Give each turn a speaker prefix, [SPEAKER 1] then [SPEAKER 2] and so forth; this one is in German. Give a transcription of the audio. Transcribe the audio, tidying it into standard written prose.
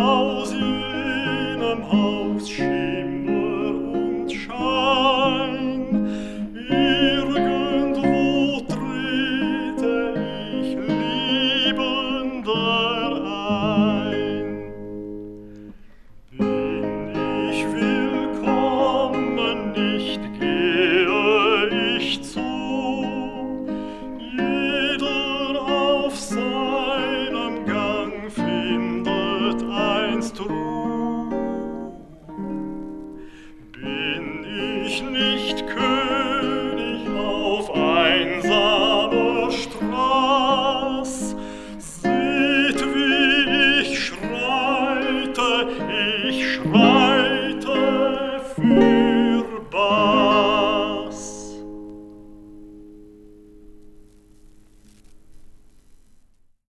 [SPEAKER 1] aus jenem Haus Schimmer und Schein. Irgendwo trete ich liebender ein. Bin ich willkommen, nicht gehe ich zu, jeder auf seinem Gang findet einst Ruhe.